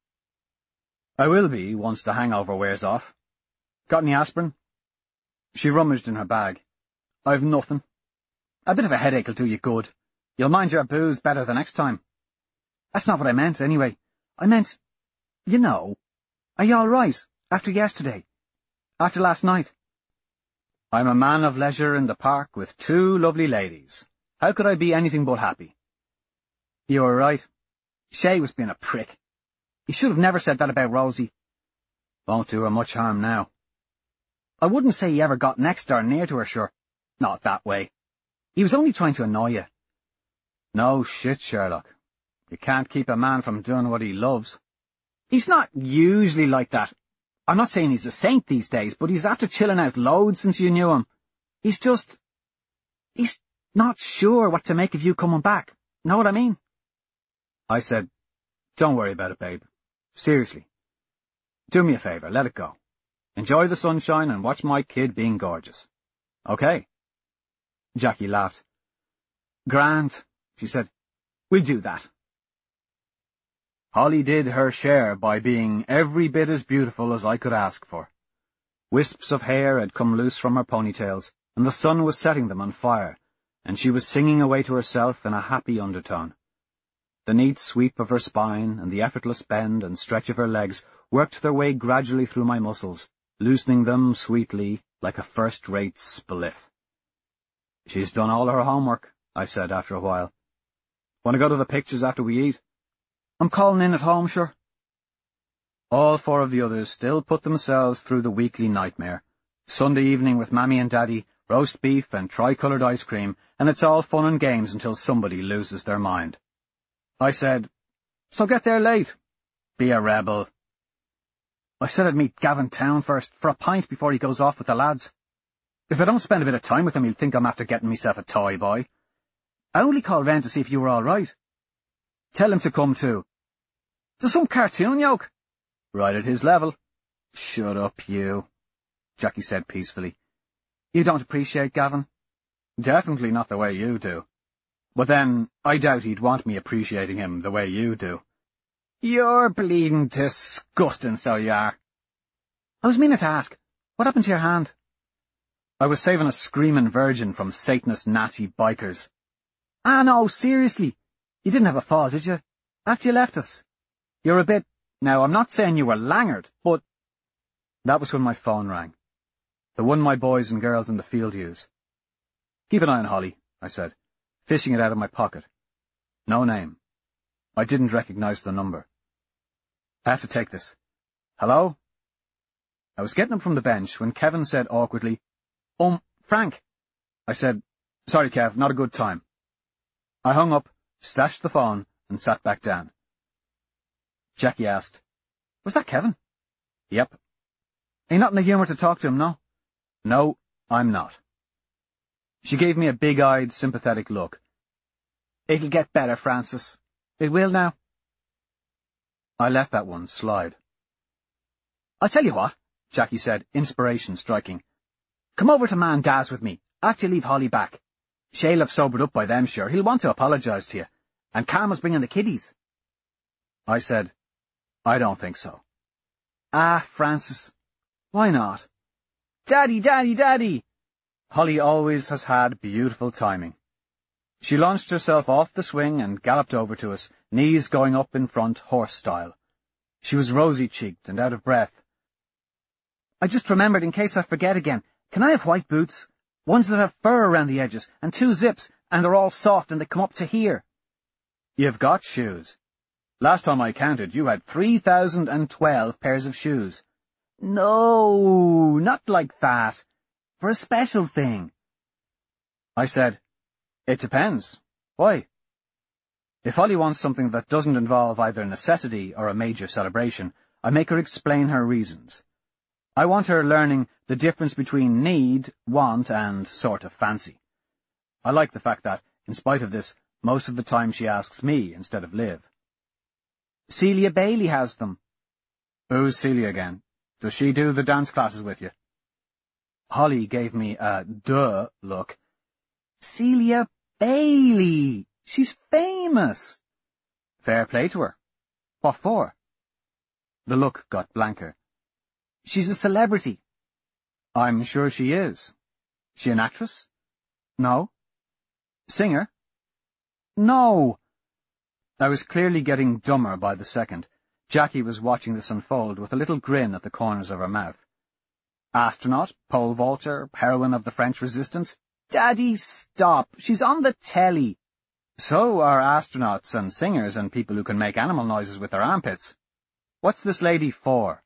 I will be once the hangover wears off. Got any aspirin? She rummaged in her bag. I've nothing. A bit of a headache will do you good. You'll mind your booze better the next time. That's not what I meant, anyway. I meant, you know, are you all right after yesterday? After last night? I'm a man of leisure in the park with 2 lovely ladies. How could I be anything but happy? You were right. Shay was being a prick. He should have never said that about Rosie. Won't do her much harm now. I wouldn't say he ever got next or near to her, sure. Not that way. He was only trying to annoy you. No shit, Sherlock. You can't keep a man from doing what he loves. He's not usually like that. I'm not saying he's a saint these days, but he's after chilling out loads since you knew him. He's not sure what to make of you coming back. Know what I mean? I said, Don't worry about it, babe. Seriously. Do me a favour, let it go. Enjoy the sunshine and watch my kid being gorgeous. Okay? Jackie laughed. Grand, she said. We'll do that. Holly did her share by being every bit as beautiful as I could ask for. Wisps of hair had come loose from her ponytails, and the sun was setting them on fire, and she was singing away to herself in a happy undertone. The neat sweep of her spine and the effortless bend and stretch of her legs worked their way gradually through my muscles, loosening them sweetly like a first-rate spliff. She's done all her homework, I said after a while. Want to go to the pictures after we eat? I'm calling in at home, sure. All four of the others still put themselves through the weekly nightmare. Sunday evening with Mammy and Daddy, roast beef and tricoloured ice cream, and it's all fun and games until somebody loses their mind. I said, so get there late. Be a rebel. I said I'd meet Gavin Town first, for a pint before he goes off with the lads. If I don't spend a bit of time with him, he'll think I'm after getting myself a toy boy. I only called round to see if you were all right. Tell him to come too. There's some cartoon yoke. Right at his level. Shut up, you, Jackie said peacefully. You don't appreciate Gavin? Definitely not the way you do. But then, I doubt he'd want me appreciating him the way you do. You're bleeding disgusting, so you are. I was meaning to ask, what happened to your hand? I was saving a screaming virgin from Satanist Nazi bikers. Ah, no, seriously. You didn't have a fall, did you? After you left us. You're a bit... Now, I'm not saying you were langered, but... That was when my phone rang. The one my boys and girls in the field use. Keep an eye on Holly, I said, fishing it out of my pocket. No name. I didn't recognize the number. I have to take this. Hello? I was getting up from the bench when Kevin said awkwardly, Frank. I said, sorry, Kev, not a good time. I hung up, stashed the phone, and sat back down. Jackie asked, was that Kevin? Yep. Are you not in the humour to talk to him, no? No, I'm not. She gave me a big-eyed, sympathetic look. It'll get better, Francis. It will now. I let that one slide. I'll tell you what, Jackie said, inspiration striking. Come over to Man Daz with me, after you leave Holly back. Shay'll have sobered up by then, sure. He'll want to apologise to you. And Carmel's bringing the kiddies. I said, I don't think so. Ah, Francis. Why not? Daddy, Daddy, Daddy! Holly always has had beautiful timing. She launched herself off the swing and galloped over to us, knees going up in front, horse style. She was rosy-cheeked and out of breath. I just remembered, in case I forget again, can I have white boots? Ones that have fur around the edges, and 2 zips, and they're all soft and they come up to here. You've got shoes. Last time I counted, you had 3,012 pairs of shoes. No, not like that. For a special thing. I said, it depends. Why? If Holly wants something that doesn't involve either necessity or a major celebration, I make her explain her reasons. I want her learning the difference between need, want, and sort of fancy. I like the fact that, in spite of this, most of the time she asks me instead of Liv. Celia Bailey has them. Who's Celia again? Does she do the dance classes with you? Holly gave me a duh look. Celia Bailey! She's famous! Fair play to her. What for? The look got blanker. She's a celebrity. I'm sure she is. She an actress? No. Singer? No. I was clearly getting dumber by the second. Jackie was watching this unfold with a little grin at the corners of her mouth. Astronaut, pole vaulter, heroine of the French Resistance? Daddy, stop. She's on the telly. So are astronauts and singers and people who can make animal noises with their armpits. What's this lady for?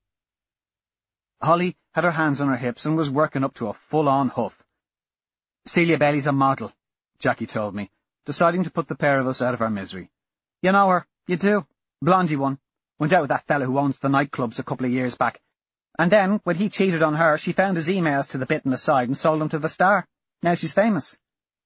Holly had her hands on her hips and was working up to a full-on huff. Celia Bailey's a model, Jackie told me, deciding to put the pair of us out of our misery. You know her, you do. Blondie one. Went out with that fella who owns the nightclubs a couple of years back. And then, when he cheated on her, she found his emails to the bit in the side and sold them to the Star. Now she's famous.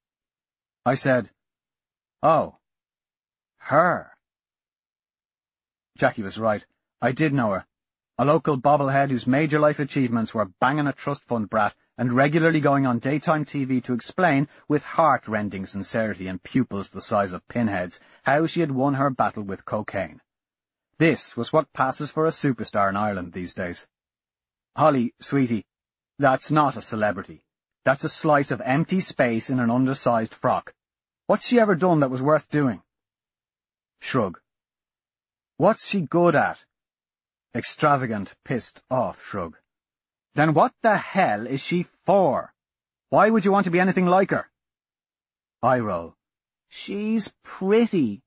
I said, oh, her. Jackie was right. I did know her. A local bobblehead whose major life achievements were banging a trust fund brat and regularly going on daytime TV to explain, with heart-rending sincerity and pupils the size of pinheads, how she had won her battle with cocaine. This was what passes for a superstar in Ireland these days. Holly, sweetie, that's not a celebrity. That's a slice of empty space in an undersized frock. What's she ever done that was worth doing? Shrug. What's she good at? Extravagant, pissed off shrug. Then what the hell is she for? Why would you want to be anything like her? Eye roll. She's pretty.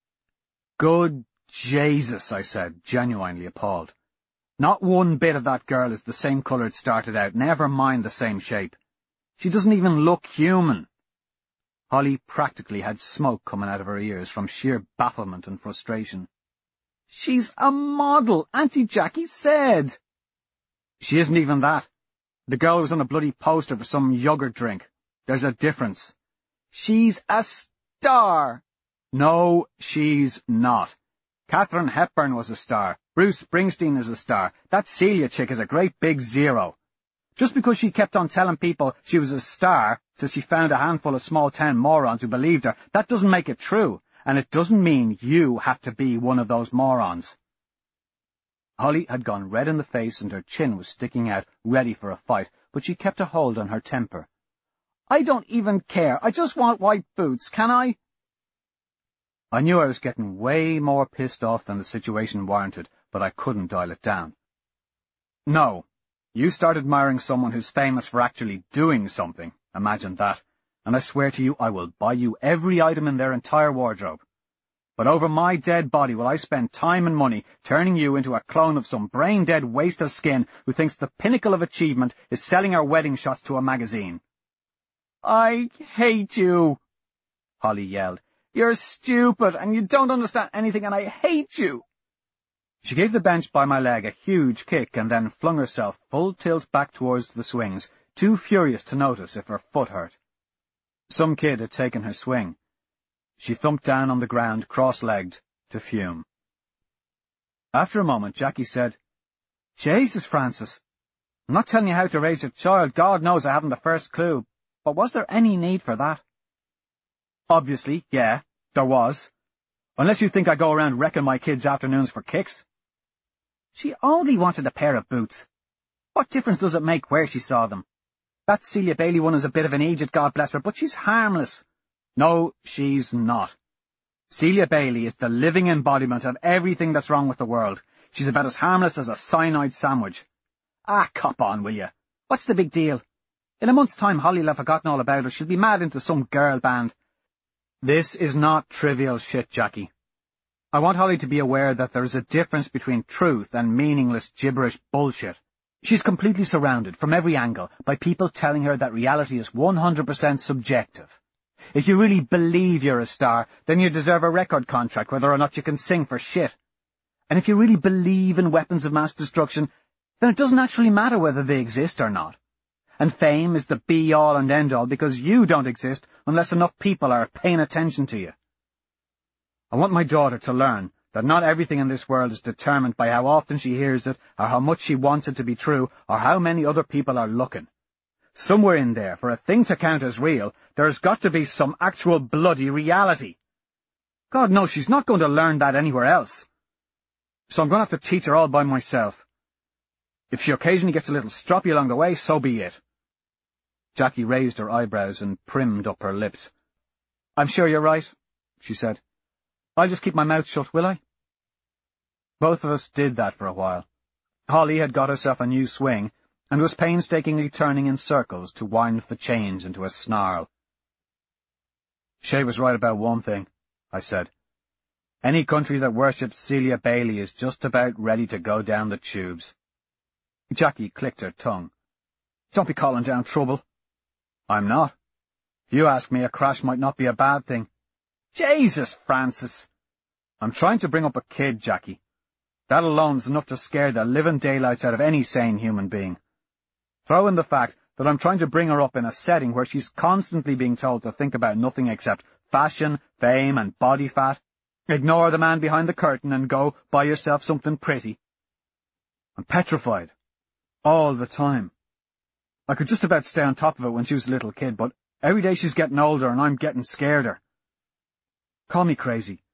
Good Jesus, I said, genuinely appalled. Not one bit of that girl is the same colour it started out, never mind the same shape. She doesn't even look human. Holly practically had smoke coming out of her ears from sheer bafflement and frustration. She's a model, Auntie Jackie said. She isn't even that. The girl was on a bloody poster for some yogurt drink. There's a difference. She's a star. No, she's not. Katharine Hepburn was a star. Bruce Springsteen is a star. That Celia chick is a great big zero. Just because she kept on telling people she was a star till she found a handful of small-town morons who believed her, that doesn't make it true, and it doesn't mean you have to be one of those morons. Holly had gone red in the face and her chin was sticking out, ready for a fight, but she kept a hold on her temper. I don't even care. I just want white boots, can I? I knew I was getting way more pissed off than the situation warranted, but I couldn't dial it down. No, you start admiring someone who's famous for actually doing something. Imagine that. And I swear to you, I will buy you every item in their entire wardrobe. But over my dead body will I spend time and money turning you into a clone of some brain-dead waste of skin who thinks the pinnacle of achievement is selling her wedding shots to a magazine. I hate you, Holly yelled. You're stupid, and you don't understand anything, and I hate you. She gave the bench by my leg a huge kick and then flung herself full tilt back towards the swings, too furious to notice if her foot hurt. Some kid had taken her swing. She thumped down on the ground, cross-legged, to fume. After a moment, Jackie said, Jesus, Francis, I'm not telling you how to raise a child. God knows I haven't the first clue. But was there any need for that? Obviously, yeah, there was. Unless you think I go around wrecking my kids' afternoons for kicks. She only wanted a pair of boots. What difference does it make where she saw them? That Celia Bailey one is a bit of an idiot, God bless her, but she's harmless. No, she's not. Celia Bailey is the living embodiment of everything that's wrong with the world. She's about as harmless as a cyanide sandwich. Ah, cop on, will you? What's the big deal? In a month's time, Holly'll have forgotten all about her. She'll be mad into some girl band. This is not trivial shit, Jackie. I want Holly to be aware that there is a difference between truth and meaningless gibberish bullshit. She's completely surrounded, from every angle, by people telling her that reality is 100% subjective. If you really believe you're a star, then you deserve a record contract whether or not you can sing for shit. And if you really believe in weapons of mass destruction, then it doesn't actually matter whether they exist or not. And fame is the be-all and end-all because you don't exist unless enough people are paying attention to you. I want my daughter to learn that not everything in this world is determined by how often she hears it, or how much she wants it to be true, or how many other people are looking. Somewhere in there, for a thing to count as real, there's got to be some actual bloody reality. God knows she's not going to learn that anywhere else. So I'm going to have to teach her all by myself. If she occasionally gets a little stroppy along the way, so be it. Jackie raised her eyebrows and primmed up her lips. I'm sure you're right, she said. I'll just keep my mouth shut, will I? Both of us did that for a while. Holly had got herself a new swing and was painstakingly turning in circles to wind the change into a snarl. Shay was right about one thing, I said. Any country that worships Celia Bailey is just about ready to go down the tubes. Jackie clicked her tongue. Don't be calling down trouble. I'm not. If you ask me, a crash might not be a bad thing. Jesus, Francis. I'm trying to bring up a kid, Jackie. That alone's enough to scare the living daylights out of any sane human being. Throw in the fact that I'm trying to bring her up in a setting where she's constantly being told to think about nothing except fashion, fame, and body fat. Ignore the man behind the curtain and go buy yourself something pretty. I'm petrified. All the time. I could just about stay on top of it when she was a little kid, but every day she's getting older and I'm getting scareder. Call me crazy,